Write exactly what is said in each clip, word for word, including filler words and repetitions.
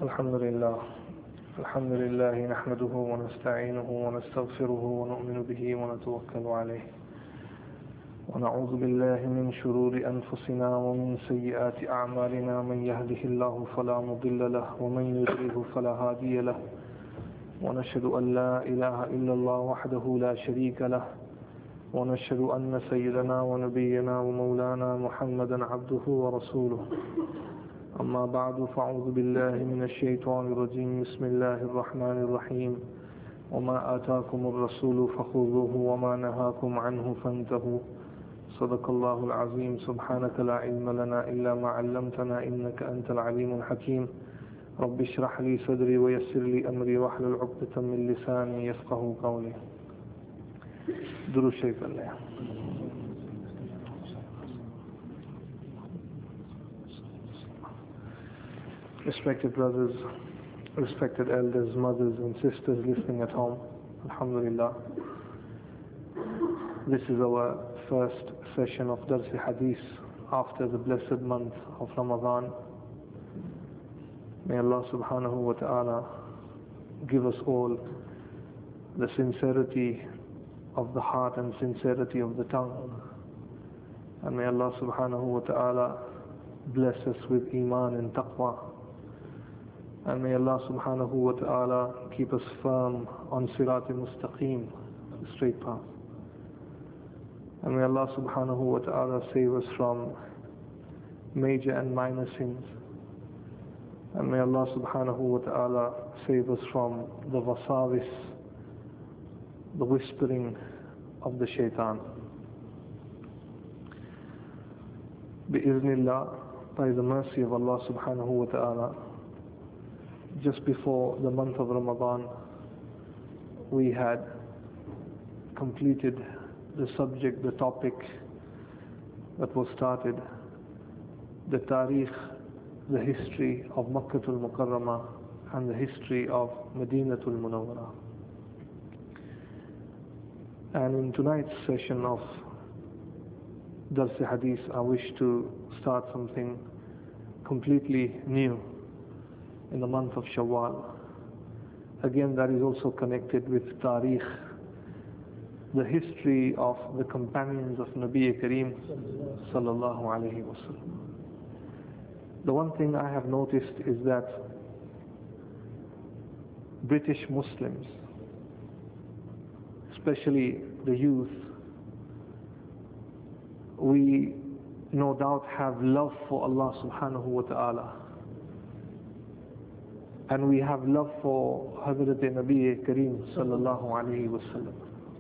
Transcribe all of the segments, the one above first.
الحمد لله الحمد لله نحمده ونستعينه ونستغفره ونؤمن به ونتوكل عليه ونعوذ بالله من شرور أنفسنا ومن سيئات أعمالنا من يهده الله فلا مضل له ومن يضلله فلا هادي له ونشهد أن لا إله إلا الله وحده لا شريك له ونشهد أن سيدنا ونبينا ومولانا محمدا عبده ورسوله أما بعد فأعوذ بالله من الشيطان الرجيم بسم الله الرحمن الرحيم وما آتاكم الرسول فخذوه وما نهاكم عنه فانتهوا صدق الله العظيم سبحانك لا علم لنا إلا ما علمتنا إنك أنت العليم الحكيم رب اشرح لي صدري ويسر لي أمري واحلل عقدة من لساني يفقه قولي درود شريف الله. Respected brothers, respected elders, mothers and sisters listening at home, Alhamdulillah. This is our first session of Dars Hadith after the blessed month of Ramadan. May Allah subhanahu wa ta'ala give us all the sincerity of the heart and sincerity of the tongue. And may Allah subhanahu wa ta'ala bless us with iman and taqwa. And may Allah subhanahu wa ta'ala keep us firm on Sirat al-Mustaqim, the straight path. And may Allah subhanahu wa ta'ala save us from major and minor sins. And may Allah subhanahu wa ta'ala save us from the wasawis, the whispering of the shaitan. Bi-iznillah, by the mercy of Allah subhanahu wa ta'ala, just before the month of Ramadan, we had completed the subject, the topic that was started, the tarikh, the history of Makkah al-Mukarramah and the history of Madinatul Munawwarah. And in tonight's session of Dars Hadith, I wish to start something completely new in the month of Shawwal. Again, that is also connected with Tarikh, the history of the companions of Nabi Kareem sallallahu alayhi wa sallam. The one thing I have noticed is that British Muslims, especially the youth, we no doubt have love for Allah subhanahu wa ta'ala. And we have love for Hazrat Nabi Kareem sallallahu alayhi wa sallam.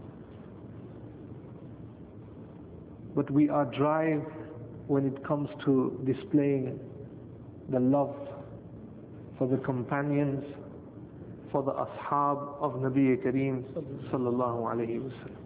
But we are dry when it comes to displaying the love for the companions, for the ashab of Nabi Kareem sallallahu alayhi wa sallam.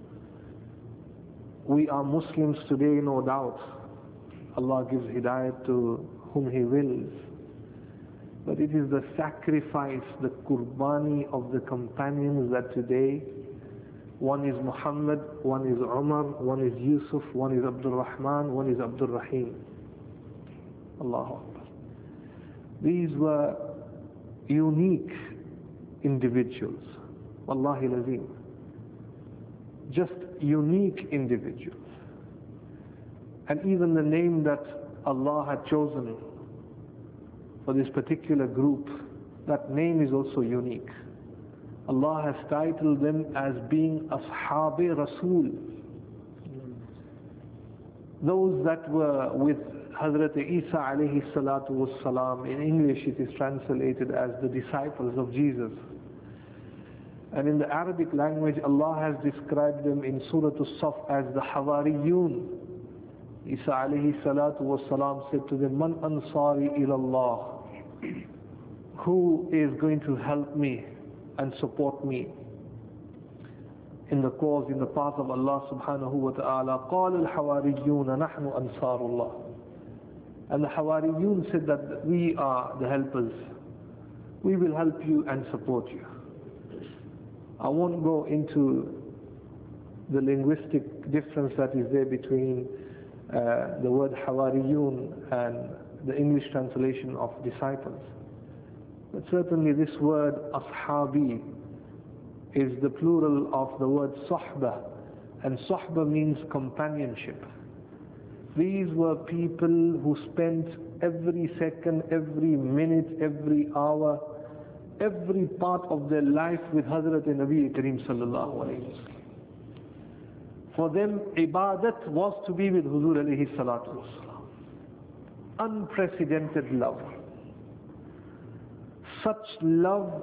We are Muslims today, no doubt. Allah gives hidayat to whom He wills. But it is the sacrifice, the qurbani of the companions that today, one is Muhammad, one is Umar, one is Yusuf, one is Abdul Rahman, one is Abdul Rahim. Allahu Akbar. These were unique individuals. Wallahi lazim. Just unique individuals. And even the name that Allah had chosen for this particular group, that name is also unique. Allah has titled them as being Ashab-e Rasul. Those that were with Hazrat Isa alayhi salatu was salam, in English it is translated as the disciples of Jesus. And in the Arabic language, Allah has described them in Surah As-Saf as the Hawariyun. Isa alayhi salatu was salam said to them, Man ansari ilallah. Who is going to help me and support me in the cause, in the path of Allah subhanahu wa ta'ala? قال الحواريون نحن أنصار الله. And the Hawariyun said that we are the helpers. We will help you and support you. I won't go into the linguistic difference that is there between uh, the word Hawariyun and the English translation of disciples. But certainly this word ashabi is the plural of the word sahbah, and sahbah means companionship. These were people who spent every second, every minute, every hour, every part of their life with Hazrat Nabi Kareem sallallahu alayhi wa sallam. For them, ibadat was to be with Huzur alayhi salatu wasalam. Unprecedented love. Such love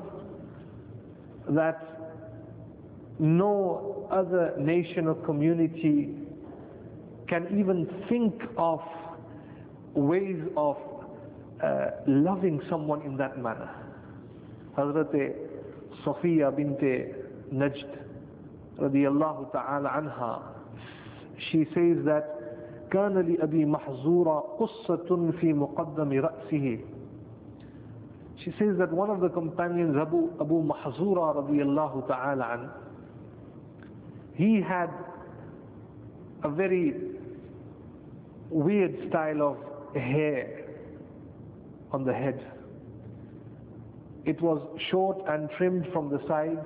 that no other nation or community can even think of ways of uh, loving someone in that manner. Hazrat Safiya bint Najd radiyallahu ta'ala anha, she says that كان لأبي محزورة قصة في مقدم رأسه. She says that one of the companions, Abu, Abu Mahzura radiyallahu ta'ala an, he had a very weird style of hair on the head. It was short and trimmed from the sides,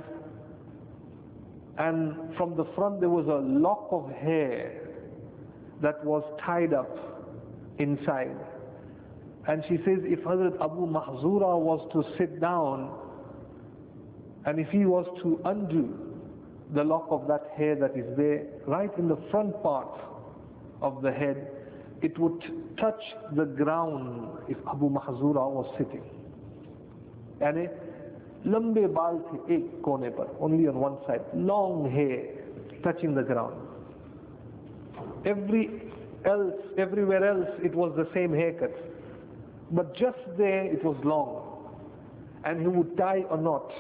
and from the front there was a lock of hair that was tied up inside. And she says if Hazrat Abu Mahzura was to sit down and if he was to undo the lock of that hair that is there right in the front part of the head, it would touch the ground if Abu Mahzura was sitting. And lambe baal the ek kone par, only on one side, long hair touching the ground. Every else, everywhere else it was the same haircut, but just there it was long, and he would tie a knot.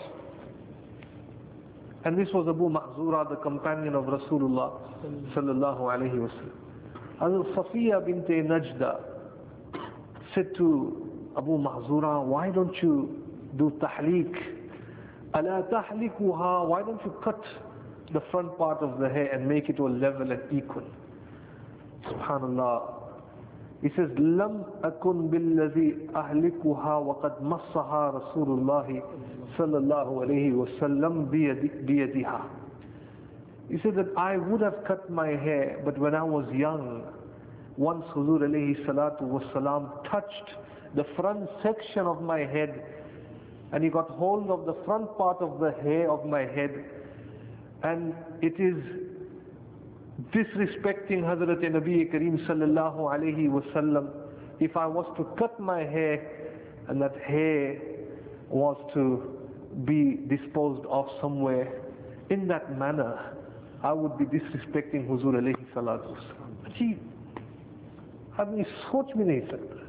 And this was Abu Mahzura, the companion of Rasulullah sallallahu alaihi wasallam. Hazrat Safiya bint Najda said to Abu Mahzura, why don't you do tahliq? Ala tahlikuha, why don't you cut the front part of the hair and make it all level and equal? Subhanallah. He says, Lam akun billadhi ahlikuha wa qad massaha Rasulullah sallallahu alayhi wa sallam biyadiha. He said that I would have cut my hair, but when I was young, once Huzur alayhi salatu was salam touched the front section of my head, and he got hold of the front part of the hair of my head, and it is disrespecting Hazrat Nabi Kareem sallallahu alayhi wa sallam if I was to cut my hair and that hair was to be disposed of somewhere in that manner. I would be disrespecting Huzur alayhi salatu wasalam. But he आदमी सोच भी नहीं सकता.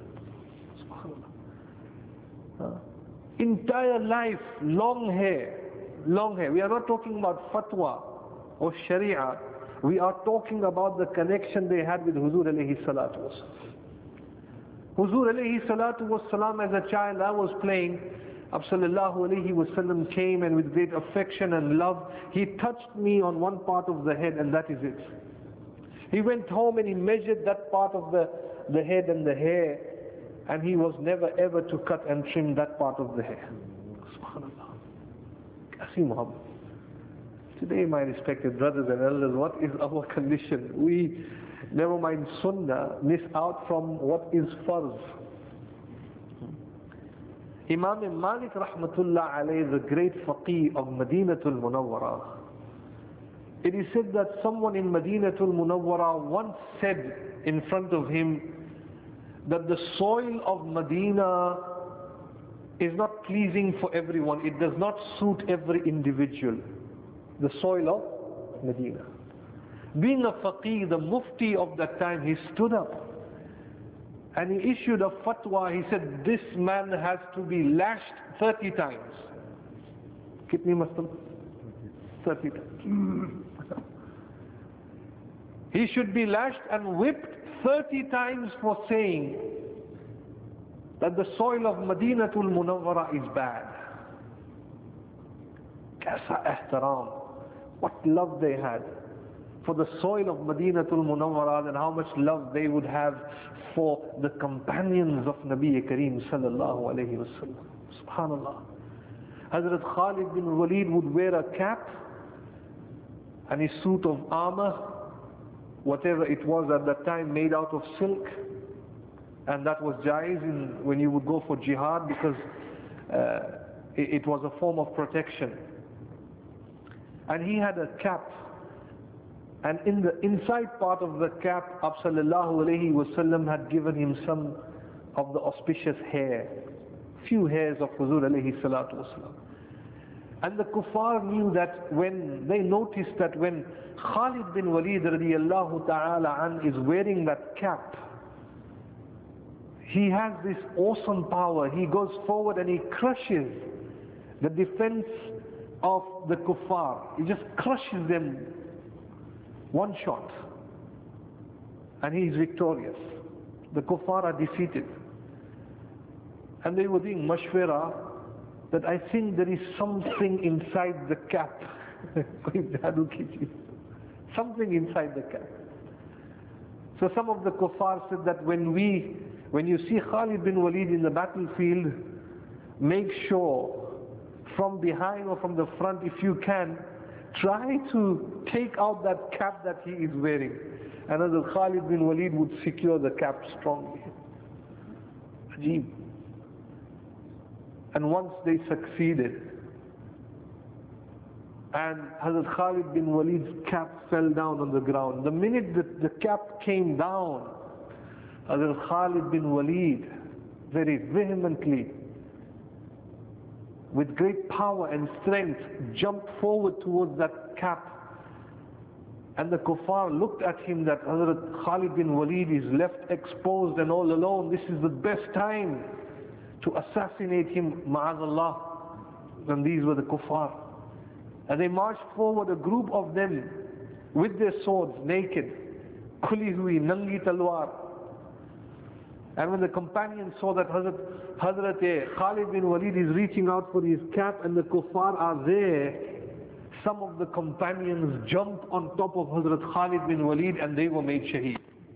Entire life, long hair, long hair. We are not talking about fatwa or sharia. We are talking about the connection they had with Huzur alayhi salatu wasalam. Huzur alayhi salatu wasalam, as a child I was playing, Sallallahu alayhi wasallam came, and with great affection and love, he touched me on one part of the head, and that is it. He went home and he measured that part of the, the head and the hair, and he was never ever to cut and trim that part of the hair. Subhanallah. Kasi Muhammad. Today, my respected brothers and elders, what is our condition? We, never mind sunnah, miss out from what is farz. Imam Malik rahmatullah alayhi, the great faqih of Madinatul Munawwara, it is said that someone in Madinatul Munawwara once said in front of him that the soil of Medina is not pleasing for everyone. It does not suit every individual. The soil of Medina. Being a faqih, the mufti of that time, he stood up and he issued a fatwa. He said, this man has to be lashed thirty times. Kitni mastal? thirty times. He should be lashed and whipped thirty times for saying that the soil of Madinatul Munawwara is bad. Kaisa ihtaram. What love they had for the soil of Madinatul Munawwara, and how much love they would have for the companions of Nabi Kareem sallallahu alayhi wa sallam. Subhanallah. Hazrat Khalid bin Walid would wear a cap and his suit of armor, whatever it was at that time, made out of silk, and that was jaiz in, when you would go for jihad, because uh, it, it was a form of protection. And he had a cap, and in the inside part of the cap, Abu sallallahu alayhi wasallam had given him some of the auspicious hair, few hairs of Huzur alayhi salatu wasalam. And the kuffar knew that when they noticed that when Khalid bin Walid radiyallahu ta'ala an is wearing that cap, he has this awesome power. He goes forward and he crushes the defense of the kuffar. He just crushes them one shot, and he is victorious. The kuffar are defeated, and they were doing mashwara that I think there is something inside the cap. Something inside the cap. So some of the kuffar said that when we, when you see Khalid bin Walid in the battlefield, make sure from behind or from the front, if you can, try to take out that cap that he is wearing. And as Khalid bin Walid would secure the cap strongly. Ajib. And once they succeeded, and Hazrat Khalid bin Walid's cap fell down on the ground. The minute that the cap came down, Hazrat Khalid bin Walid very vehemently, with great power and strength, jumped forward towards that cap. And the kuffar looked at him that Hazrat Khalid bin Walid is left exposed and all alone. This is the best time to assassinate him, ma'azallah. And these were the kuffar. And they marched forward, a group of them, with their swords, naked, khuli hui, nangi talwar. And when the companions saw that Hazrat, Hazrat Khalid bin Walid is reaching out for his cap and the kuffar are there, some of the companions jumped on top of Hazrat Khalid bin Walid and they were made shaheed.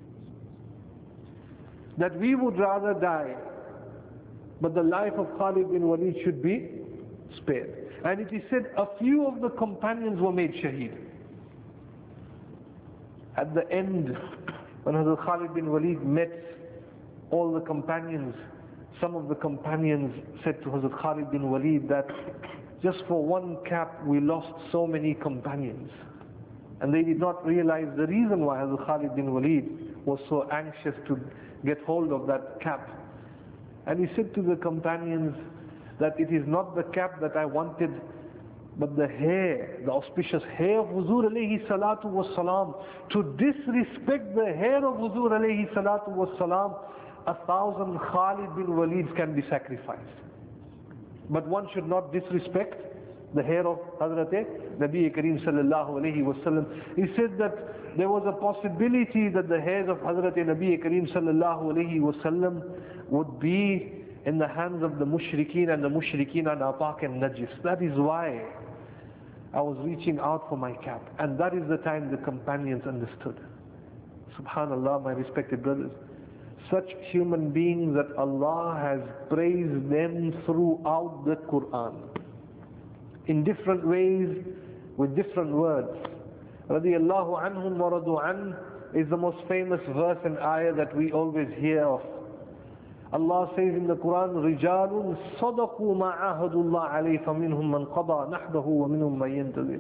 That we would rather die, but the life of Khalid bin Walid should be spared. And it is said a few of the companions were made shaheed. At the end, when Hazrat Khalid bin Walid met all the companions, some of the companions said to Hazrat Khalid bin Walid that just for one cap we lost so many companions. And they did not realize the reason why Hazrat Khalid bin Walid was so anxious to get hold of that cap. And he said to the companions that it is not the cap that I wanted, but the hair, the auspicious hair of Huzur alayhi salatu was salam. To disrespect the hair of Huzur alayhi salatu was salam, a thousand Khalid bin Walids can be sacrificed. But one should not disrespect the hair of Hazrat Nabi Kareem sallallahu alayhi wasallam. He said that there was a possibility that the hairs of Hazrat Nabi Kareem sallallahu alayhi wasallam would be in the hands of the mushrikeen, and the mushrikeen are napak and najis. That is why I was reaching out for my cap. And that is the time the companions understood. Subhanallah, my respected brothers. Such human beings that Allah has praised them throughout the Quran. In different ways, with different words. Radiyallahu anhum wa radu an is the most famous verse and ayah that we always hear of. Allah says in the Quran, رِجَالٌ صَدَقُوا مَا عَاهَدُوا اللَّهَ عَلَيْهِ فَمِنْهُمْ مَنْ قَضَى نَحْبَهُ وَمِنْهُمْ مَنْ يَنْتَظِرُ.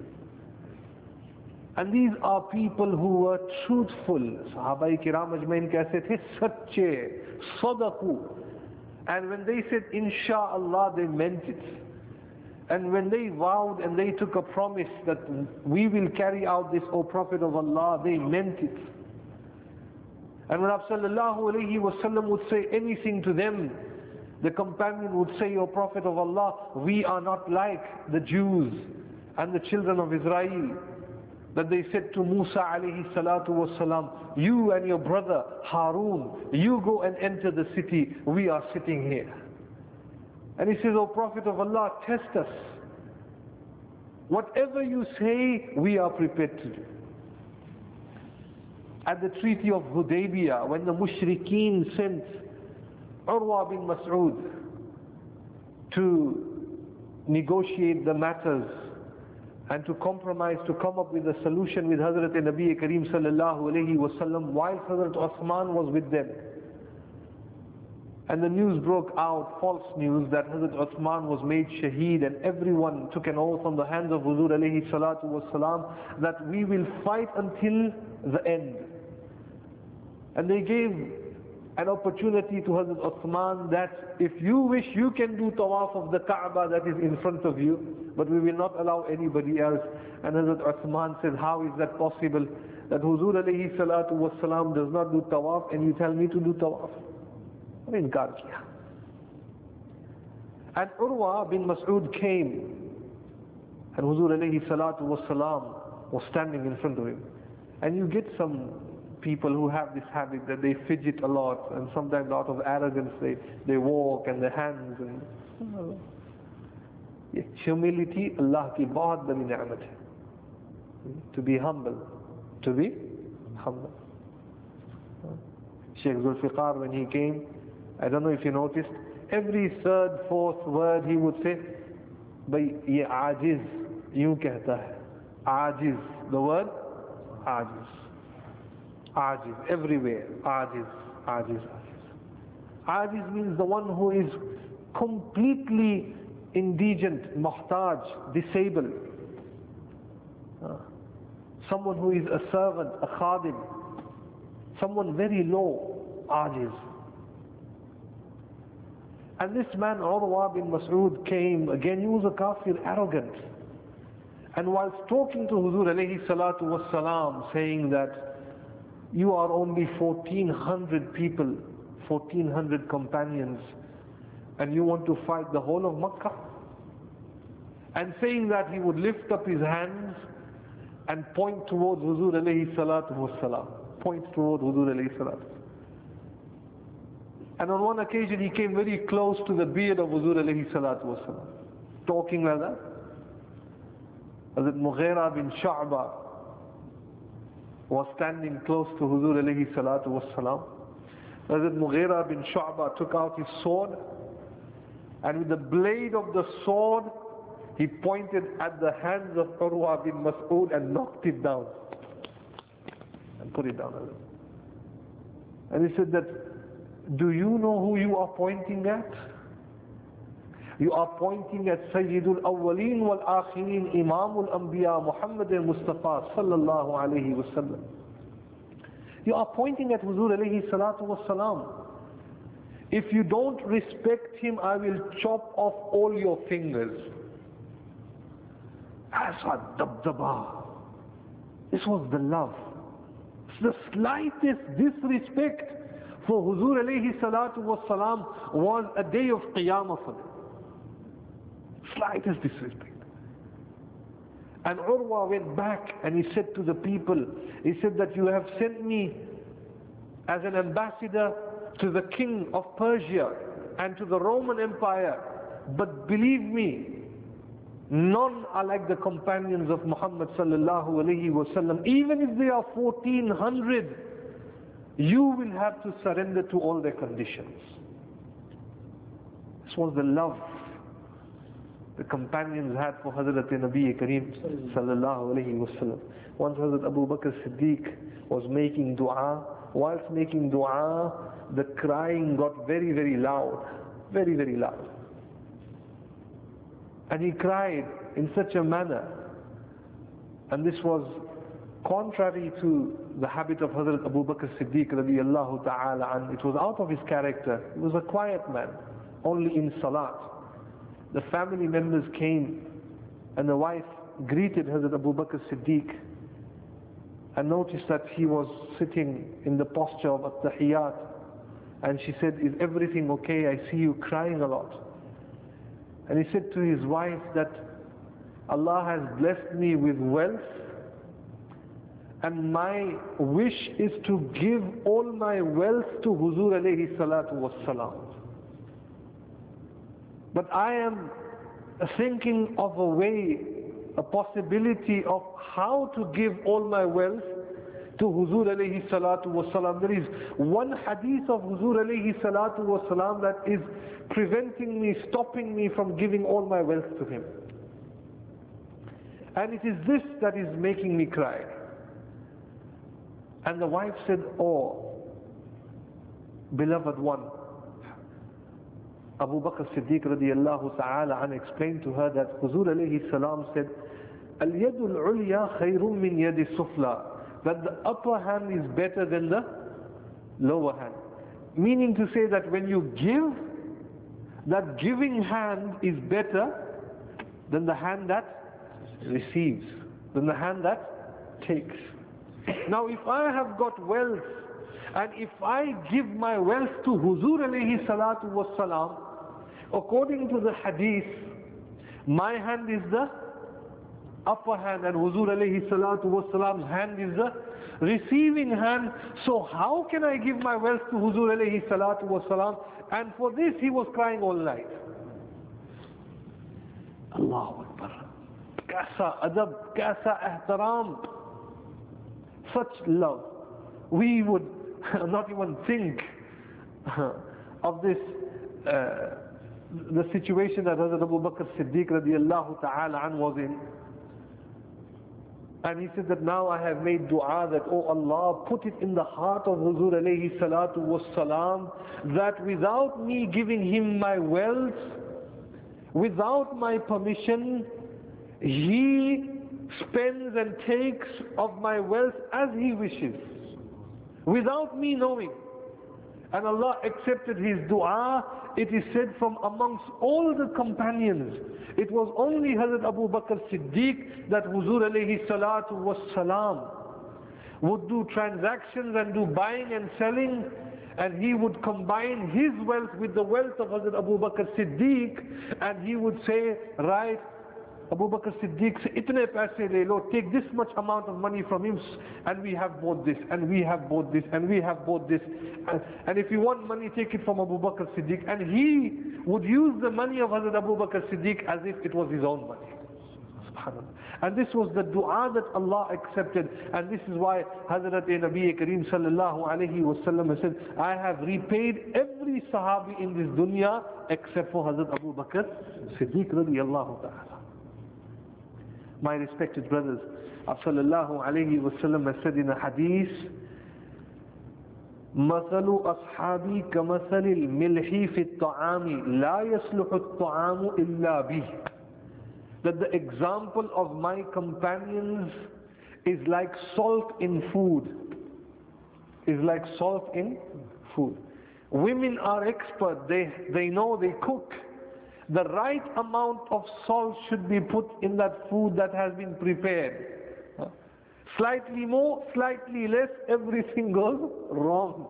And these are people who were truthful. Sahaba-i kiram ajmain kaise the? Sache, sadaqu. And when they said insha'Allah, they meant it. And when they vowed and they took a promise that we will carry out this, O Prophet of Allah, they meant it. And when Abu sallallahu alayhi wasallam would say anything to them, the companion would say, O Prophet of Allah, we are not like the Jews and the children of Israel, that they said to Musa alayhi salatu wasalam, you and your brother Harun, you go and enter the city, we are sitting here. And he says, O Prophet of Allah, test us. Whatever you say, we are prepared to do. At the Treaty of Hudaybiyah, when the mushrikeen sent Urwa bin Mas'ud to negotiate the matters and to compromise, to come up with a solution with Hazrat Nabi Kareem sallallahu alayhi wasallam, while Hazrat Uthman was with them. And the news broke out, false news, that Hazrat Uthman was made shaheed, and everyone took an oath on the hands of Huzur alayhi salatu wasalam that we will fight until the end. And they gave an opportunity to Hazrat Uthman that if you wish, you can do tawaf of the Kaaba that is in front of you, but we will not allow anybody else. And Hazrat Uthman said, how is that possible, that Huzur alayhi salatu wasalam does not do tawaf and you tell me to do tawaf? Inkar kiya. And Urwa bin Mas'ud came, and Huzur alayhi salatu wasalam was standing in front of him. And you get some people who have this habit that they fidget a lot, and sometimes out of arrogance they, they walk and their hands and yeah. Humility, Allah ki bahut badi ni'mat hai. To be humble, to be humble. Shaykh Zulfiqar, when he came, I don't know if you noticed, every third, fourth word he would say, Bhai, ye ajiz, yun kehta hai. Ajiz, the word, ajiz. Ajiz, everywhere, ajiz, ajiz, ajiz. Ajiz means the one who is completely indigent, muhtaj, disabled. Uh, someone who is a servant, a khadim, someone very low, ajiz. And this man, Urwa bin Mas'ud, came, again he was a kafir, arrogant. And whilst talking to Huzur alayhi salatu wassalam, saying that you are only fourteen hundred people, fourteen hundred companions, and you want to fight the whole of Makkah? And saying that, he would lift up his hands and point towards Huzur alayhi salatu wassalam, point towards Huzur alayhi salatu. And on one occasion he came very close to the beard of Huzur alayhi salatu wasalam, talking like that. Hazrat Mughira bin Shu'ba was standing close to Huzur alayhi salatu wasalam. Hazrat Mughira bin Shu'ba took out his sword, and with the blade of the sword he pointed at the hands of Urwa bin Mas'ud and knocked it down and put it down. And he said that, do you know who you are pointing at? You are pointing at Sayyidul Awwaleen wal Akhirin, Imamul Anbiya, Muhammad al-Mustafa sallallahu alayhi wa sallam. You are pointing at Huzur alayhi salatu wassalam. If you don't respect him, I will chop off all your fingers. Asa dabdaba. This was the love. The slightest disrespect for Huzur alayhi salatu wassalam was a day of qiyamah for them. Slightest disrespect. And Urwa went back and he said to the people, he said that you have sent me as an ambassador to the king of Persia and to the Roman Empire, but believe me, none are like the companions of Muhammad sallallahu alayhi wasallam. Even if they are fourteen hundred, you will have to surrender to all their conditions. This was the love the companions had for Hazrat Nabi Kareem sallallahu alayhi wasallam. Once Hazrat Abu Bakr Siddiq was making dua. Whilst making dua, the crying got very, very loud. Very, very loud. And he cried in such a manner. And this was contrary to the habit of Hazrat Abu Bakr Siddiq radiyallahu ta'ala anhu. It was out of his character. He was a quiet man, only in salat. The family members came and the wife greeted Hazrat Abu Bakr Siddiq and noticed that he was sitting in the posture of at-tahiyyat, and she said, is everything okay? I see you crying a lot. And he said to his wife that Allah has blessed me with wealth, and my wish is to give all my wealth to Huzur alayhi salatu wassalam. But I am thinking of a way, a possibility of how to give all my wealth to Huzur alayhi salatu wasalam. There is one hadith of Huzur alayhi salatu wasalam that is preventing me, stopping me from giving all my wealth to him. And it is this that is making me cry. And the wife said, oh, beloved one, Abu Bakr Siddiq radiallahu ta'ala an explained to her that Huzur alayhi salam said, Al-yadul ulya khayrun min yadi sufla, that the upper hand is better than the lower hand. Meaning to say that when you give, that giving hand is better than the hand that receives, than the hand that takes. Now if I have got wealth, and if I give my wealth to Huzur alayhi salatu wassalam, according to the hadith, my hand is the upper hand and Huzur alayhi salatu wassalam's hand is the receiving hand. So how can I give my wealth to Huzur alayhi salatu wassalam? And for this he was crying all night. Allahu Akbar. Kaisa adab, kaisa ihtaram. Such love. We would not even think of this, uh, the situation that Hazrat Abu Bakr Siddiq radiallahu ta'ala an was in. And he said that now I have made dua that, oh Allah, put it in the heart of Huzur alayhi salatu wassalam, that without me giving him my wealth, without my permission, he spends and takes of my wealth as he wishes, without me knowing. And Allah accepted his dua. It is said from amongst all the companions, it was only Hazrat Abu Bakr Siddiq that Huzur alayhi salatu wassalam would do transactions and do buying and selling, and he would combine his wealth with the wealth of Hazrat Abu Bakr Siddiq, and he would say, right, Abu Bakr Siddiq say, itne paise le lo, take this much amount of money from him, and we have bought this, and we have bought this, and we have bought this. And, and if you want money, take it from Abu Bakr Siddiq. And he would use the money of Hazrat Abu Bakr Siddiq as if it was his own money. SubhanAllah. And this was the dua that Allah accepted. And this is why Hazrat Nabi Kareem sallallahu alayhi wasallam said, I have repaid every sahabi in this dunya except for Hazrat Abu Bakr Siddiq radiyallahu ta'ala. My respected brothers, sallallahu alayhi wasallam has said in a hadith, مثل أصحابي كمثل الملح في الطعام لا يصلح الطعام إلا به. That the example of my companions is like salt in food. Is like salt in food. Women are expert. They, they know, they cook. The right amount of salt should be put in that food that has been prepared. Slightly more, slightly less, everything goes wrong.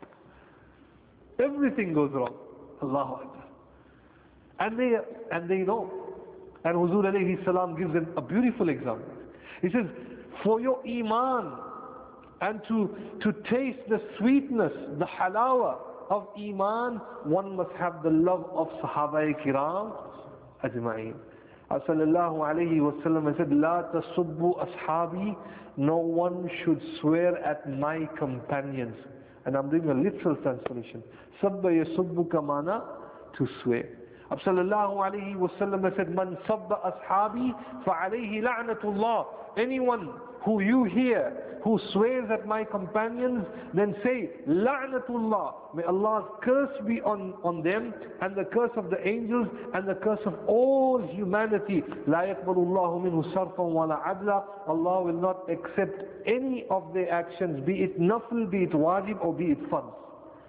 Everything goes wrong. Allahu Akbar. And they, and they know. And Huzur alayhi salam gives them a beautiful example. He says, for your iman and to, to taste the sweetness, the halawa of iman, one must have the love of Sahaba Kiram ajma'in. Sallallahu alayhi wa sallam said, La tasubbu ashabi, no one should swear at my companions. And I'm doing a literal translation. Sabba yasubbu kamana, to swear. Sallallahu alayhi wa sallam said, Man sabba ashabi, fa alayhi la'natullah. Anyone who you hear who swears at my companions, then say, La'natullah. May Allah's curse be on, on them, and the curse of the angels, and the curse of all humanity. La yaqbalullahu minhu sarfan wa la adla. Allah will not accept any of their actions, be it nafl, be it wajib, or be it farz.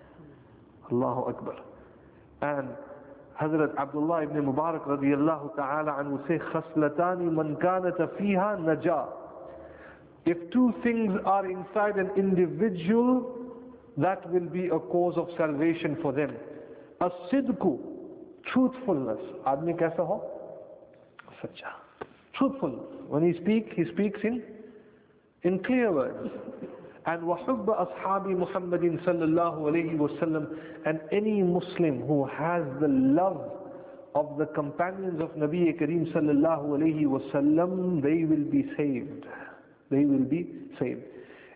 Allahu Akbar. And Hazrat Abdullah ibn Mubarak radiyallahu ta'ala anhu say, Khaslatani man kanata fiha najah. If two things are inside an individual, that will be a cause of salvation for them. As-sidku, truthfulness. Aadmi kaisa ho? Sacha. Truthfulness. When he speaks, he speaks in, in clear words. And وَحُبَّ أَصْحَابِ مُحَمَّدٍ صَلَّى اللَّهُ عَلَيْهِ وَسَلَّمٍ. And any Muslim who has the love of the companions of Nabi Kareem sallallahu alayhi wasallam, they will be saved. They will be saved.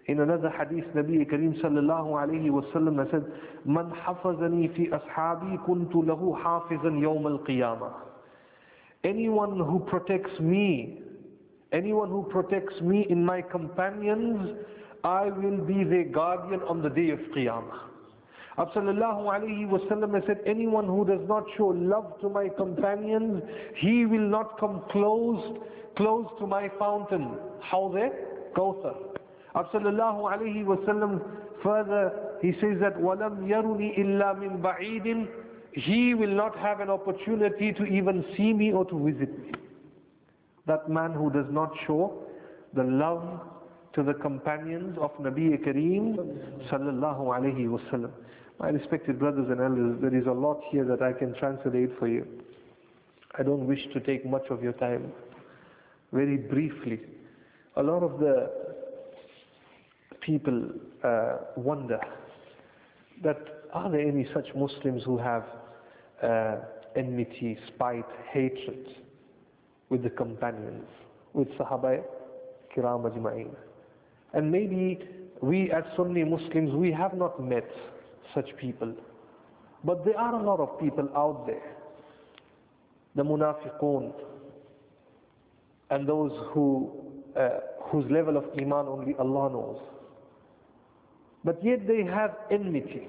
In another hadith, Nabi Kareem sallallahu alayhi wa sallam said, "Man hafazani fi ashabi kuntu lahu hafizan yawm al-qiyamah." Anyone who protects me, anyone who protects me in my companions, I will be their guardian on the day of Qiyamah. Abd sallallahu alayhi wa sallam said, anyone who does not show love to my companions, he will not come close, close to my fountain. Hawd Kawthar. Abd sallallahu alayhi wa sallam further, he says that, وَلَمْ يَرُنِي إِلَّا مِنْ بَعِيدٍ. He will not have an opportunity to even see me or to visit me. That man who does not show the love to the companions of Nabi Kareem sallallahu alayhi wa sallam. My respected brothers and elders, there is a lot here that I can translate for you. I don't wish to take much of your time. Very briefly, a lot of the people uh, wonder that are there any such Muslims who have uh, enmity, spite, hatred with the companions, with Sahaba Kiram Ajma'in? And maybe we as Sunni Muslims, we have not met such people. But there are a lot of people out there, the munafiqun, and those who, uh, whose level of iman only Allah knows. But yet they have enmity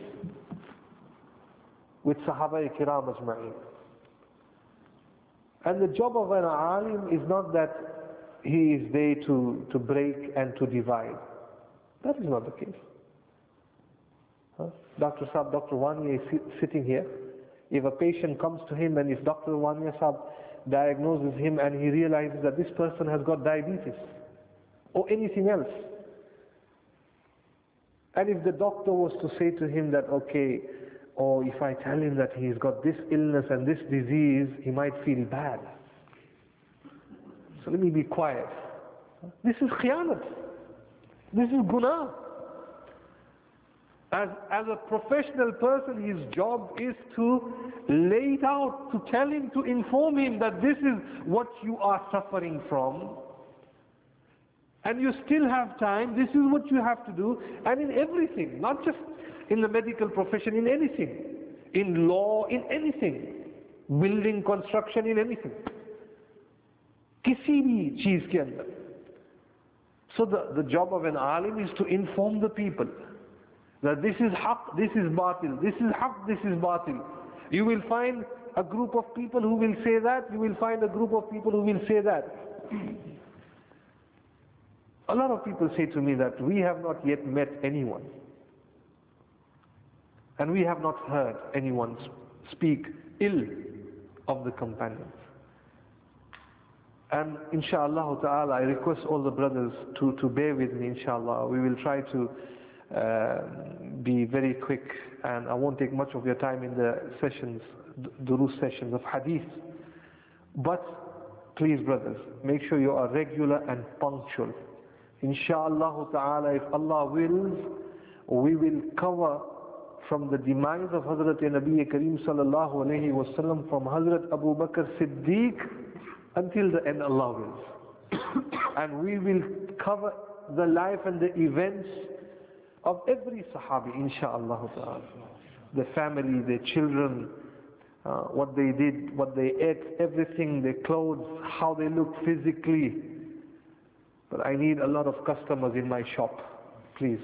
with Sahaba Kiram Ajma'in. And the job of an alim is not that he is there to, to break and to divide. That is not the case. Huh? Doctor Saab, Doctor Wania is sitting here. If a patient comes to him and if Doctor Wania Saab diagnoses him and he realizes that this person has got diabetes or anything else, and if the doctor was to say to him that, okay, or if I tell him that he's got this illness and this disease, he might feel bad. So let me be quiet. This is khiyanat. This is guna. As, as a professional person, his job is to lay it out, to tell him, to inform him that this is what you are suffering from. And you still have time, this is what you have to do. And in everything, not just in the medical profession, in anything. In law, in anything. Building, construction, in anything. Kisi bhi cheez ke andar. So the, the job of an alim is to inform the people that this is haqq, this is batil, this is haqq, this is batil. You will find a group of people who will say that, you will find a group of people who will say that. A lot of people say to me that we have not yet met anyone, and we have not heard anyone speak ill of the companions. And inshallah ta'ala, I request all the brothers to, to bear with me, inshallah. We will try to uh, be very quick, and I won't take much of your time in the sessions, durus sessions of hadith. But please, brothers, make sure you are regular and punctual. Inshallah ta'ala, if Allah wills, we will cover from the demise of Hazrat Nabi Kareem sallallahu alayhi wa sallam, from Hazrat Abu Bakr Siddiq until the end, Allah wills. And we will cover the life and the events of every Sahabi, inshaAllah ta'ala. The family, their children, uh, what they did, what they ate, everything, their clothes, how they looked physically. But I need a lot of customers in my shop, please.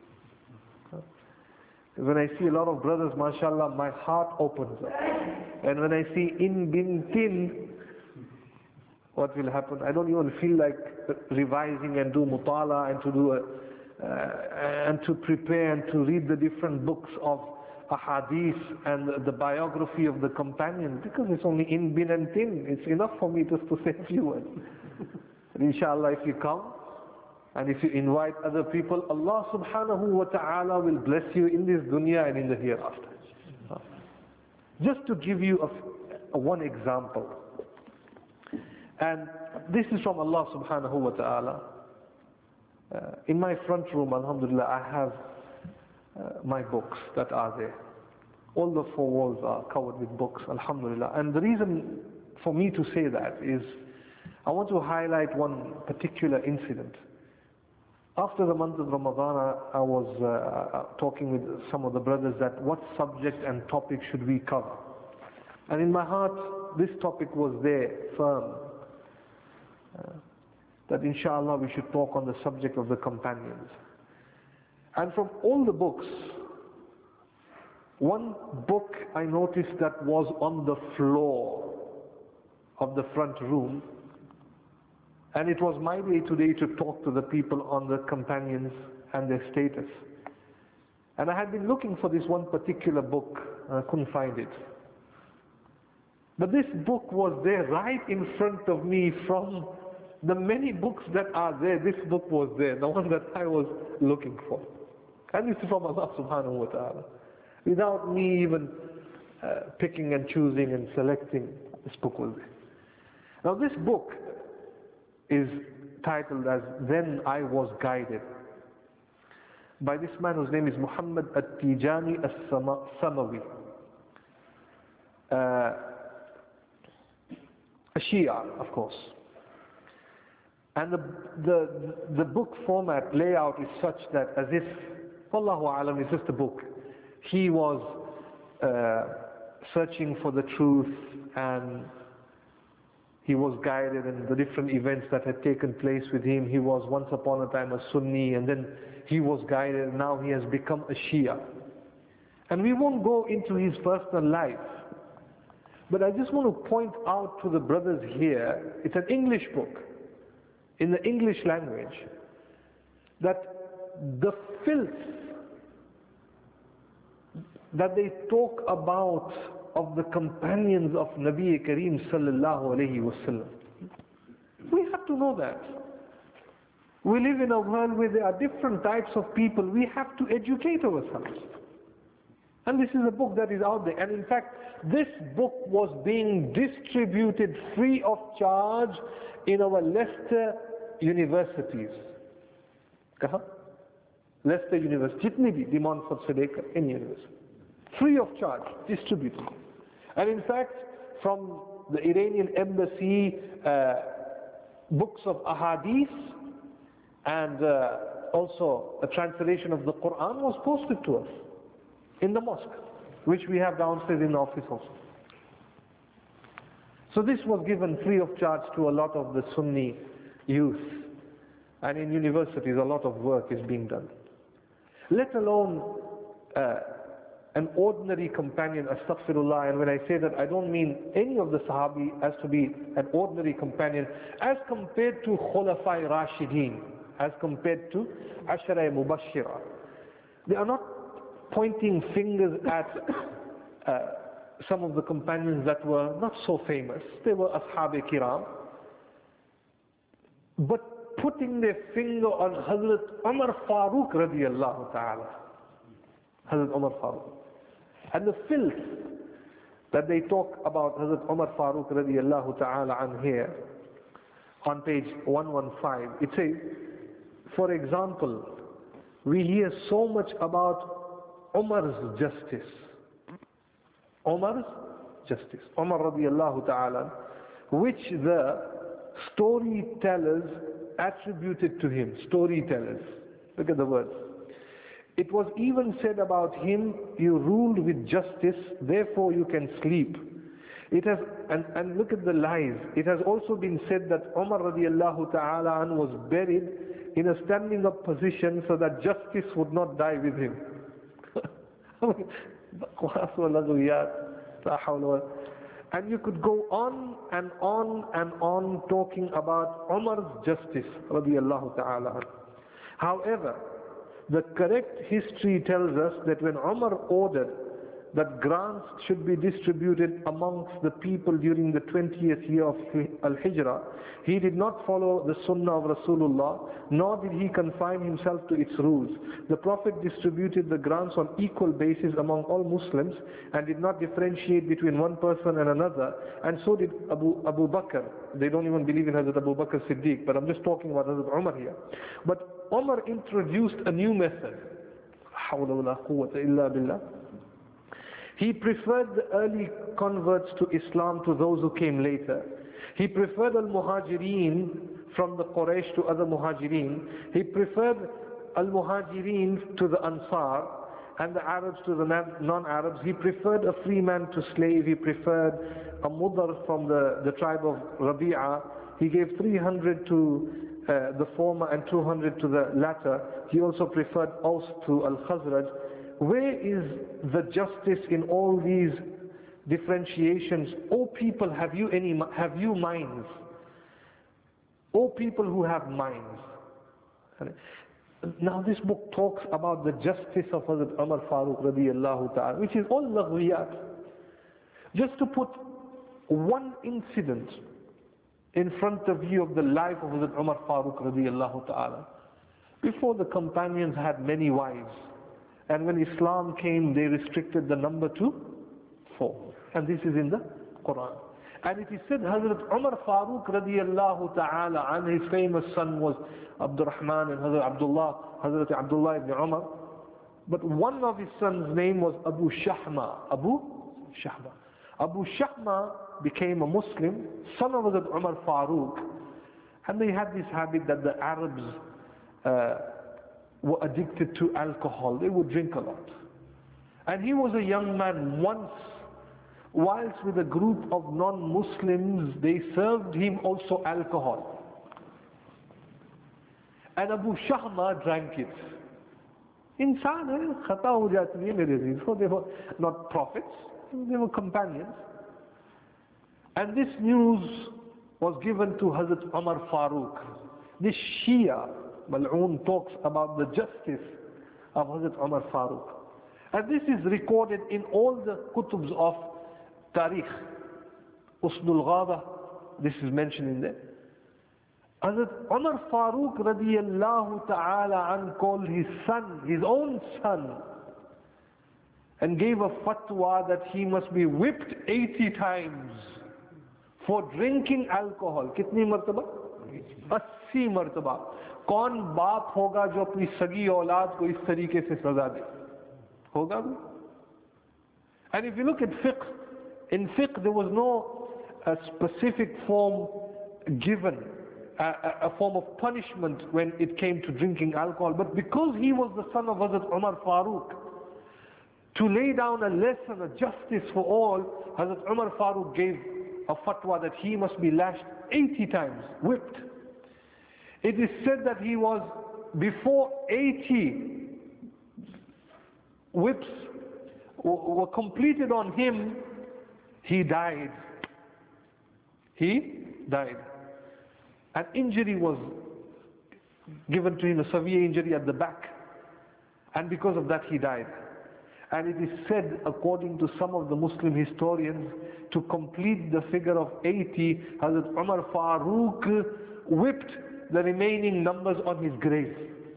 When I see a lot of brothers, mashallah, my heart opens up. And when I see in bin tin, what will happen? I don't even feel like revising and do mutala and to do a, uh, and to prepare and to read the different books of ahadith and the, the biography of the companions, because it's only in bin and tin. It's enough for me just to say a few words. And inshallah, if you come and if you invite other people, Allah subhanahu wa ta'ala will bless you in this dunya and in the hereafter. Just to give you a, a one example. And this is from Allah subhanahu wa ta'ala. Uh, in my front room, alhamdulillah, I have uh, my books that are there. All the four walls are covered with books, alhamdulillah. And the reason for me to say that is, I want to highlight one particular incident. After the month of Ramadan, I, I was uh, talking with some of the brothers that what subject and topic should we cover. And in my heart, this topic was there, firm, uh, that inshallah we should talk on the subject of the companions. And from all the books, one book I noticed that was on the floor of the front room, and it was my way today to talk to the people on the companions and their status. And I had been looking for this one particular book, and I couldn't find it. But this book was there right in front of me. From the many books that are there, this book was there, the one that I was looking for. And this is from Allah subhanahu wa ta'ala. Without me even uh, picking and choosing and selecting, this book was there. Now this book is titled as Then I Was Guided, by this man whose name is Muhammad At-Tijani As-Samawi, uh, a Shia, of course. And the, the, the book format, layout is such that as if, Wallahu Alam, it's just a book. He was uh, searching for the truth, and he was guided in the different events that had taken place with him. He was once upon a time a Sunni, and then he was guided, and now he has become a Shia. And we won't go into his personal life, but I just want to point out to the brothers here, it's an English book, in the English language, that the filth that they talk about of the companions of Nabi Kareem sallallahu alayhi wasallam. We have to know that. We live in a world where there are different types of people. We have to educate ourselves. And this is a book that is out there. And in fact, this book was being distributed free of charge in our Leicester universities. Kaha? Leicester University. Jitni bhi demand for Sadeka, any university. Free of charge, distributed. And in fact, from the Iranian embassy, uh, books of ahadith and uh, also a translation of the Quran was posted to us in the mosque, which we have downstairs in the office also. So this was given free of charge to a lot of the Sunni youth. And in universities, a lot of work is being done. Let alone uh, an ordinary companion, astaghfirullah, and when I say that, I don't mean any of the Sahabi as to be an ordinary companion, as compared to Khulafai Rashideen, as compared to Ashara Mubashira. They are not pointing fingers at uh, some of the companions that were not so famous. They were Ashab Kiram. But putting their finger on Hazrat Umar Farooq radiyallahu ta'ala. Hazrat Umar Farooq. And the filth that they talk about Hazrat Umar Farooq radiyallahu ta'ala an here, on page one fifteen, it says, for example, we hear so much about Umar's justice. Umar's justice. Umar radiyallahu ta'ala, which the storytellers attributed to him. Storytellers. Look at the words. It was even said about him, you ruled with justice, therefore you can sleep. It has, and, and look at the lies. It has also been said that Umar radiallahu ta'ala an was buried in a standing up position so that justice would not die with him. And you could go on and on and on talking about Umar's justice radiallahu ta'ala an. However, the correct history tells us that when Umar ordered that grants should be distributed amongst the people during the twentieth year of Al-Hijrah, he did not follow the Sunnah of Rasulullah, nor did he confine himself to its rules. The Prophet distributed the grants on equal basis among all Muslims and did not differentiate between one person and another, and so did Abu, Abu Bakr. They don't even believe in Hazrat Abu Bakr Siddiq, but I'm just talking about Hazrat Umar here. But Umar introduced a new method. حول ولا قوة إلا بالله. He preferred the early converts to Islam to those who came later. He preferred al-Muhajirin from the Quraysh to other Muhajirin. He preferred Al-Muhajirin to the Ansar, and the Arabs to the non-Arabs. He preferred a free man to slave. He preferred a mudar from the, the tribe of Rabi'a. He gave three hundred to uh, the former and two hundred to the latter. He also preferred Aus to Al-Khazraj. Where is the justice in all these differentiations? O people, have you any, have you minds? O people who have minds. Now this book talks about the justice of Hazrat Umar Farooq radiyallahu ta'ala, which is all laghwiyat. Just to put one incident in front of you of the life of Hazrat Umar Farooq radiyallahu ta'ala. Before, the companions had many wives, and when Islam came, they restricted the number to four. And this is in the Quran. And it is said Hazrat Umar Farooq radiyallahu ta'ala, and his famous son was Abdurrahman and Hazrat Abdullah, Hazrat Abdullah ibn Umar. But one of his sons' name was Abu Shahma. Abu Shahma. Abu Shahma became a Muslim, son of Hazrat Umar Farooq. And they had this habit that the Arabs uh, were addicted to alcohol. They would drink a lot. And he was a young man. Once, whilst with a group of non-Muslims, they served him also alcohol. And Abu Shahma drank it. Insan hai, khata ho jati hai mere aziz. So they were not prophets, they were companions. And this news was given to Hazrat Umar Farooq. This Shia, Mal'oon, talks about the justice of Hazrat Umar Farooq. And this is recorded in all the kutubs of Tariq. Usdul Ghaba, this is mentioned in there. Hazrat Umar Farooq radiyallahu ta'ala an called his son, his own son, and gave a fatwa that he must be whipped eighty times for drinking alcohol. Kitni martaba? अस्सी मरतबा. कौन बाप होगा जो अपनी सगी औलाद को इस तरीके से सजा दे? होगा भी? And if you look at fiqh, in fiqh there was no a specific form given, a, a, a form of punishment when it came to drinking alcohol. But because he was the son of Hazrat Umar Farooq, to lay down a lesson, a justice for all, Hazrat Umar Farooq gave a fatwa that he must be lashed eighty times, whipped. It is said that he was, before eighty whips were completed on him, he died. He died. An injury was given to him, a severe injury at the back, and because of that he died. And it is said, according to some of the Muslim historians, to complete the figure of eighty, Hazrat Umar Farooq whipped the remaining numbers on his grave.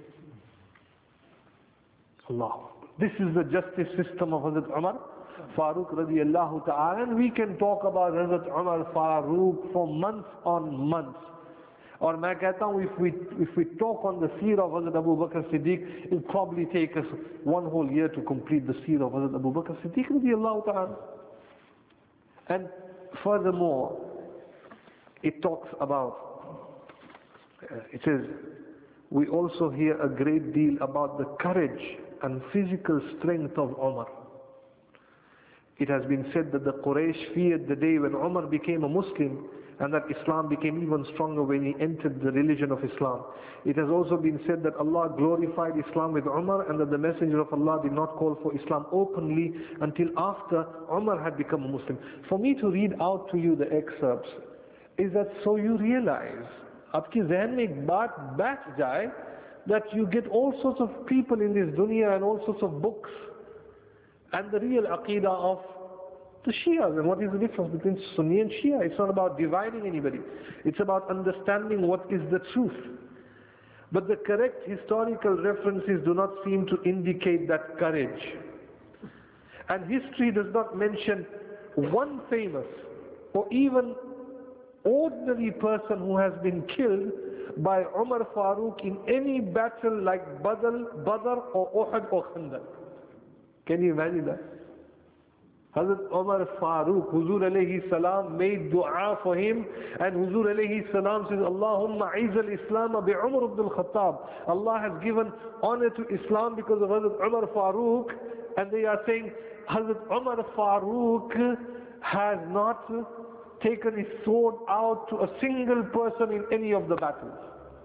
Allah. This is the justice system of Hazrat Umar Farooq radiyallahu ta'ala. And we can talk about Hazrat Umar Farooq for months on months. Or मैं कहता हूँ, if we if we talk on the seerah of Hazrat Abu Bakr Siddiq, it'll probably take us one whole year to complete the seerah of Hazrat Abu Bakr Siddiq radiyallahu ta'ala. And furthermore, it talks about, uh, it says, we also hear a great deal about the courage and physical strength of Umar. It has been said that the Quraysh feared the day when Umar became a Muslim, and that Islam became even stronger when he entered the religion of Islam. It has also been said that Allah glorified Islam with Umar, and that the Messenger of Allah did not call for Islam openly until after Umar had become a Muslim. For me to read out to you the excerpts is that so you realize, aapki zehn mein ek baat baith jaye, that you get all sorts of people in this dunya and all sorts of books, and the real aqidah of the Shias. And what is the difference between Sunni and Shia? It's not about dividing anybody. It's about understanding what is the truth. But the correct historical references do not seem to indicate that courage. And history does not mention one famous or even ordinary person who has been killed by Umar Farooq in any battle like Badr, Badr or Uhud or Khandaq. Can you imagine that? Hazrat Umar Farooq, Huzur alayhi salam made dua for him, and Huzur alayhi salam says, Allahumma aiz al-Islam bi Umar ibn al-Khattab. Allah has given honor to Islam because of Hazrat Umar Farooq, and they are saying, Hazrat Umar Farooq has not taken his sword out to a single person in any of the battles.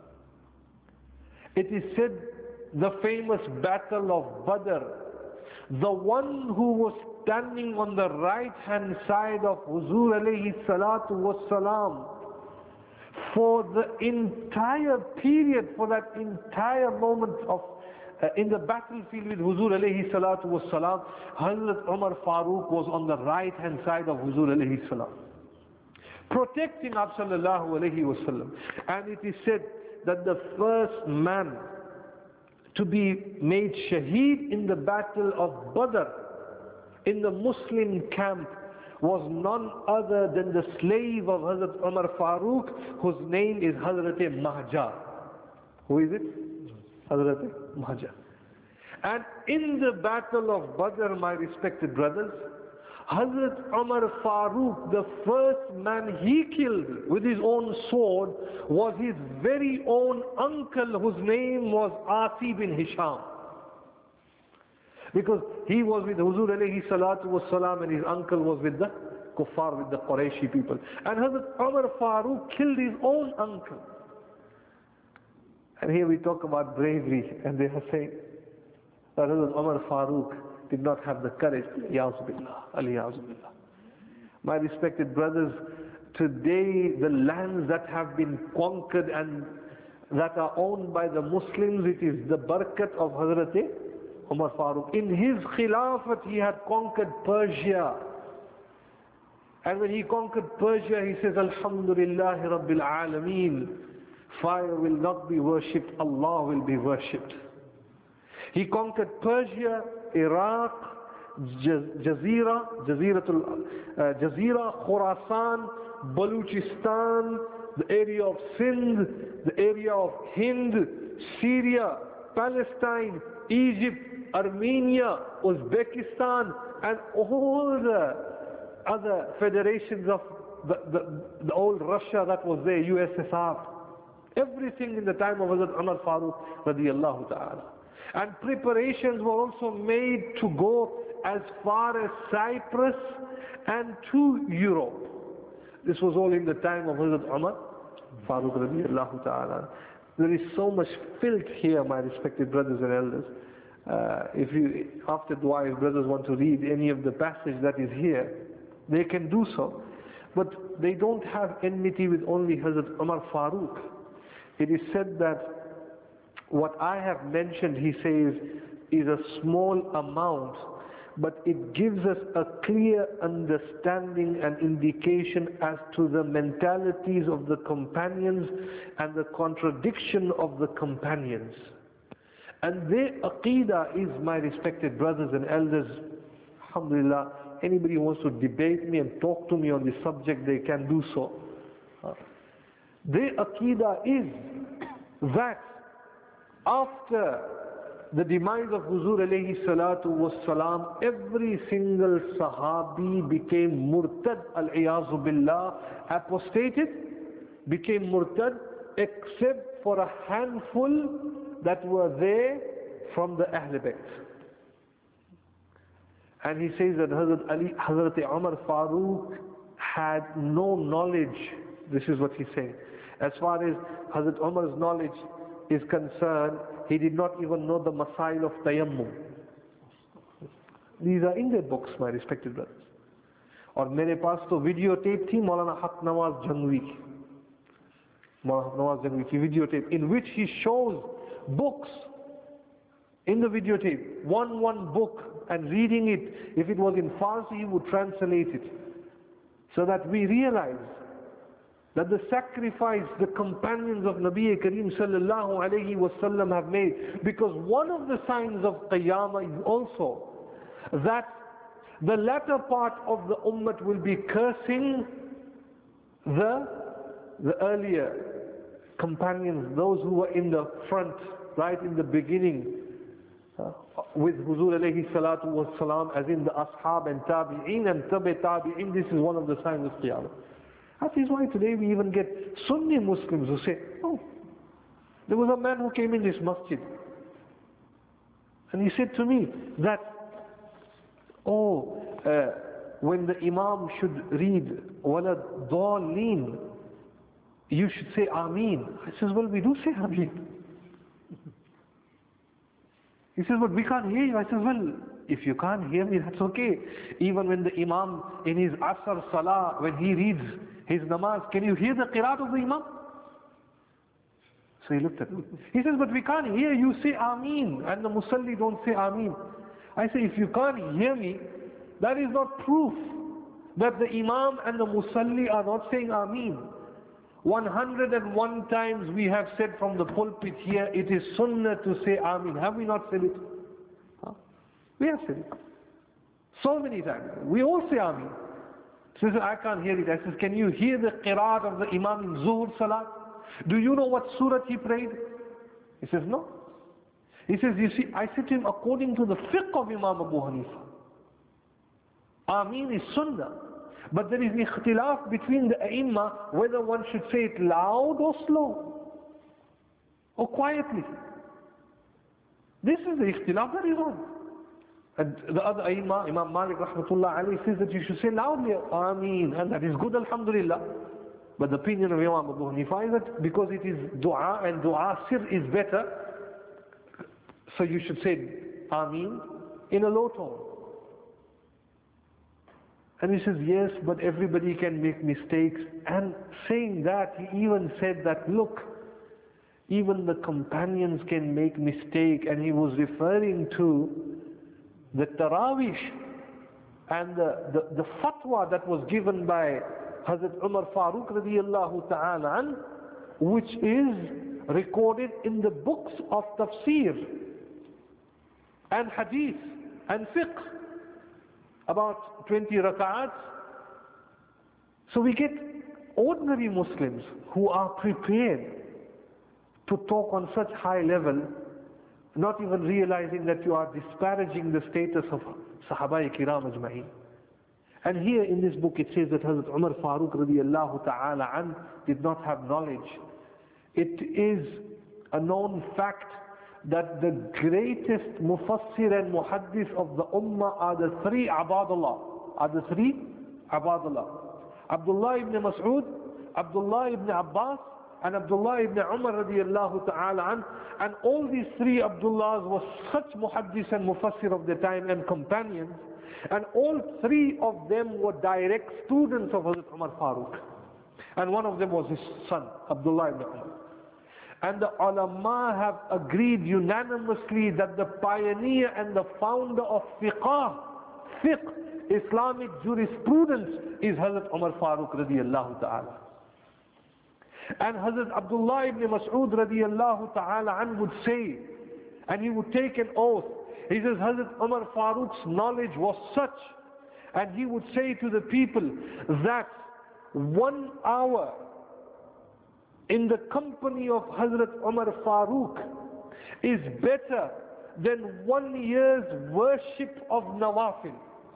It is said, the famous battle of Badr, the one who was standing on the right hand side of Huzur alayhi salatu wassalam for the entire period, for that entire moment of uh, in the battlefield with Huzur alayhi salatu wassalam, Hazrat Umar Farooq was on the right hand side of Huzur alayhi salam, protecting Nabi sallallahu alayhi wasallam. And it is said that the first man to be made shaheed in the battle of Badr in the Muslim camp was none other than the slave of Hazrat Umar Farooq, whose name is Hazrat Mahja. Who is it? Hazrat Mahja. And in the battle of Badr, my respected brothers, Hazrat Umar Farooq, the first man he killed with his own sword was his very own uncle, whose name was Asi bin Hisham. Because he was with Huzur alayhi salatu wassalam, and his uncle was with the kuffar, with the Qurayshi people. And Hazrat Umar Farooq killed his own uncle. And here we talk about bravery, and they are saying that Hazrat Umar Farooq did not have the courage. Aliyahzu billah, aliyahzu billah. My respected brothers, today the lands that have been conquered and that are owned by the Muslims, it is the barakat of Hazrat Umar Farooq. In his khilafat, he had conquered Persia. And when he conquered Persia, he says, Alhamdulillahi Rabbil Alameen. Fire will not be worshipped, Allah will be worshipped. He conquered Persia, Iraq, Jazeera, Jazeeratul, uh, Jazeera, Khurasan, Baluchistan, the area of Sindh, the area of Hind, Syria, Palestine, Egypt, Armenia, Uzbekistan, and all the other federations of the, the, the old Russia that was there, U S S R. Everything in the time of Hazrat Umar Farooq radiyallahu ta'ala. And preparations were also made to go as far as Cyprus and to Europe. This was all in the time of Hazrat Umar Farooq radiyallahu ta'ala. There is so much filth here, my respected brothers and elders. Uh, if you, after dua, if brothers want to read any of the passage that is here, they can do so. But they don't have enmity with only Hazrat Umar Farooq. It is said that what I have mentioned, he says, is a small amount, but it gives us a clear understanding and indication as to the mentalities of the companions and the contradiction of the companions. And their aqidah is, my respected brothers and elders, alhamdulillah, anybody who wants to debate me and talk to me on this subject, they can do so. Their aqidah is that after the demise of Huzur alayhi salatu wassalam, every single sahabi became murtad, al-iyazu billah, apostated, became murtad, except for a handful that were there from the Ahl Bayt. And he says that Hazrat Ali, Hazrat Umar Farooq had no knowledge. This is what he's saying. As far as Hazrat Umar's knowledge is concerned, he did not even know the masail of tayammum. These are in their books, my respected brothers. और मेरे पास तो videotape थी मौलाना हक नवाज जंगवी की, मौलाना नवाज जंगवी की videotape, in which he shows books in the videotape, one one book, and reading it. If it was in Farsi, he would translate it, so that we realize that the sacrifice the companions of Nabi Kareem sallallahu alayhi wasallam have made. Because one of the signs of Qiyamah is also that the latter part of the ummah will be cursing the, the earlier companions, those who were in the front, right in the beginning. Uh, with Huzur alayhi salatu was salam, as in the ashab and tabi'een and tabi tabi'een, this is one of the signs of qiyamah. That is why today we even get Sunni Muslims who say, oh, there was a man who came in this masjid and he said to me that, oh, uh, when the Imam should read wala dhalin, you should say Ameen. I says, well, we do say Ameen. He says, but we can't hear you. I says, well, if you can't hear me, that's okay. Even when the Imam in his Asr Salah, when he reads his namaz, can you hear the qiraat of the Imam? So he looked at me. He says, but we can't hear you say Ameen, and the Musalli don't say Ameen. I say, if you can't hear me, that is not proof that the Imam and the Musalli are not saying Ameen. one hundred and one times we have said from the pulpit here, it is sunnah to say Ameen. Have we not said it? Huh? We have said it. So many times. We all say Ameen. He says, I can't hear it. I says, can you hear the qiraat of the Imam in Zuhr Salat? Do you know what surah he prayed? He says, no. He says, you see, I said to him, according to the fiqh of Imam Abu Hanifa, Ameen is sunnah. But there is ikhtilaf between the ai whether one should say it loud or slow, or quietly. This is the ikhtilaf that is on. And the other ai, Imam Malik rahmatullah alayhi, says that you should say loudly, Ameen, and that is good, alhamdulillah. But the opinion of Imam Abu Hanifa is that because it is dua, and dua sir is better, so you should say Ameen in a low tone. And he says, yes, but everybody can make mistakes. And saying that, he even said that, look, even the companions can make mistake. And he was referring to the Taraweeh and the, the, the fatwa that was given by Hazrat Umar Farooq radiyallahu ta'ala an, which is recorded in the books of tafsir and hadith and fiqh, about twenty rak'ats. So we get ordinary Muslims who are prepared to talk on such high level, not even realizing that you are disparaging the status of Sahaba Kiram Ajma'in. And here in this book it says that Hazrat Umar Farooq radiyallahu ta'ala an did not have knowledge. It is a known fact that the greatest mufassir and muhaddis of the ummah are the three Abadullah. Are the three Abadullah. Abdullah ibn Mas'ud, Abdullah ibn Abbas, and Abdullah ibn Umar radiyallahu ta'ala an. And all these three Abdullahs were such muhaddis and mufassir of their time and companions. And all three of them were direct students of Hazrat Umar Farooq. And one of them was his son, Abdullah ibn Umar. And the ulama have agreed unanimously that the pioneer and the founder of fiqh, fiqh, Islamic jurisprudence is Hazrat Umar Farooq radiyallahu ta'ala. And Hazrat Abdullah ibn Mas'ud radiyallahu ta'ala an would say, and he would take an oath, he says Hazrat Umar Farooq's knowledge was such, and he would say to the people that one hour in the company of Hazrat Umar Farooq is better than one year's worship of Nawafil.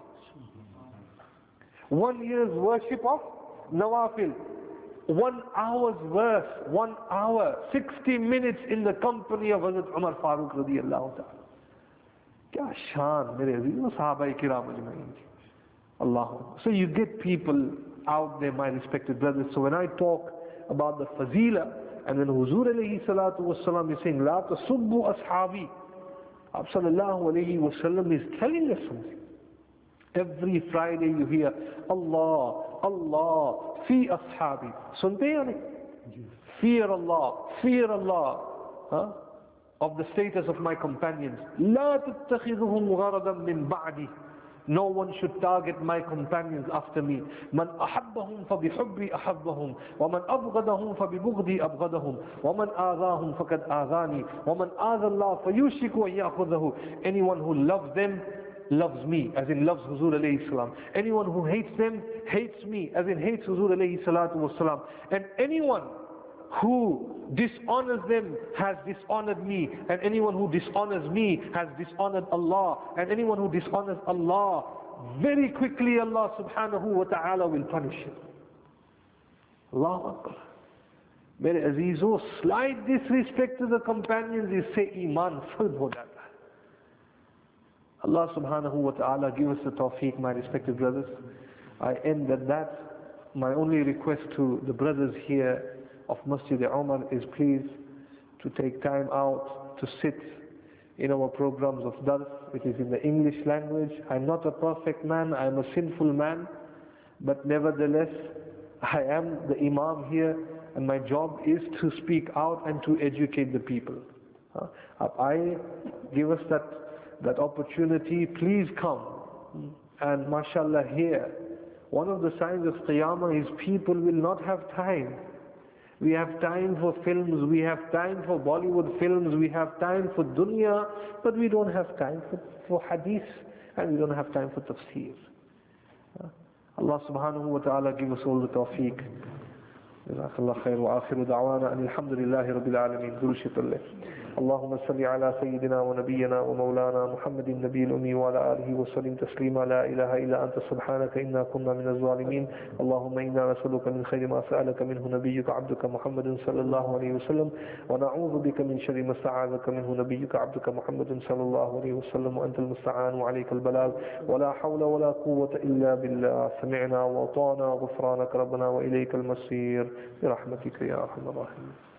One year's worship of Nawafil. One hour's verse, one hour, sixty minutes in the company of Hazrat Umar Farooq radiyallahu ta'ala. Kya shaan, mere aziz, Sahaba Kiram Ajma'in. Allah. So you get people out there, my respected brothers. So when I talk about the fazila, and when Huzur alayhi salatu wasalam is saying, La tasubbu ashabi, Ab sallallahu alayhi wasallam is telling us something. Every Friday you hear, Allah, Allah, fi ashabi. Sunte ya nahi? Fear Allah, fear Allah. Huh? Of the status of my companions. La tattakhiduhum gharadan min ba'di. No one should target my companions after me. Man ahabbahum fabihubbi ahabbahum. Wa man abghadahum fabibughdi abghadahum. Wa man aghahum fakad aghani. Wa man agha Allah fayushiku an ya'khudhahu. Anyone who loves them, loves me, as in loves Huzur alayhi salam. Anyone who hates them, hates me, as in hates Huzur alayhi salatu wasalam. And anyone who dishonors them has dishonored me, and anyone who dishonors me has dishonored Allah, and anyone who dishonors Allah, very quickly Allah subhanahu wa ta'ala will punish him. Allahu Akbar. Mere Azizo, slight disrespect to the companions is say Iman filled ho jata. Allah subhanahu wa ta'ala give us the tawfiq, my respected brothers. I end at that. My only request to the brothers here of Masjid Umar is please to take time out to sit in our programs of Dars. It is in the English language. I'm not a perfect man, I'm a sinful man, but nevertheless I am the Imam here, and my job is to speak out and to educate the people. Uh, I give us that, that opportunity, please come. And mashallah here, one of the signs of Qiyamah is people will not have time. We have time for films, we have time for Bollywood films, we have time for dunya, but we don't have time for, for hadith, and we don't have time for tafsir. Uh, Allah subhanahu wa ta'ala give us all the tawfiq. جزاك الله خير وآخر دعوانا أن الحمد لله رب العالمين. ذو الشكر. اللهم صل على سيدنا ونبينا ومولانا محمد النبي الأمي وعلى آله وسلم تسليما. لا إله إلا أنت سبحانك إنا كنا من الظالمين. اللهم إنا نسألك من خير ما سألك منه نبيك عبدك محمد صلى الله عليه وسلم، ونعوذ بك من شر ما استعاذك منه نبيك عبدك محمد صلى الله عليه وسلم، وأنت المستعان وعليك البلاغ، ولا حول ولا قوة إلا بالله. سمعنا وأطعنا غفرانك ربنا وإليك المصير برحمتك يا أرحم الراحمين.